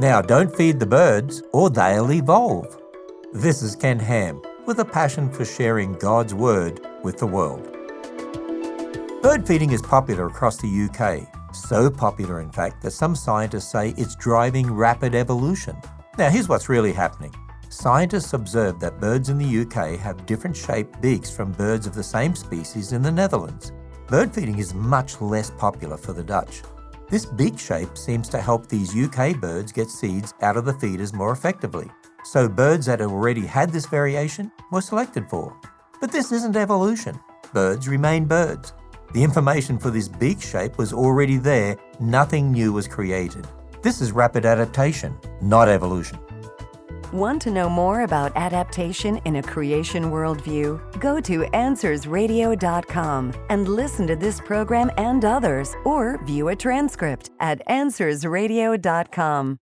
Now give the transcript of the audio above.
Now don't feed the birds or they'll evolve. This is Ken Ham with a passion for sharing God's Word with the world. Bird feeding is popular across the UK. So popular, in fact, that some scientists say it's driving rapid evolution. Now here's what's really happening. Scientists observed that birds in the UK have different shaped beaks from birds of the same species in the Netherlands. Bird feeding is much less popular for the Dutch. This beak shape seems to help these UK birds get seeds out of the feeders more effectively. So birds that already had this variation were selected for. But this isn't evolution. Birds remain birds. The information for this beak shape was already there. Nothing new was created. This is rapid adaptation, not evolution. Want to know more about adaptation in a creation worldview? Go to AnswersRadio.com and listen to this program and others, or view a transcript at AnswersRadio.com.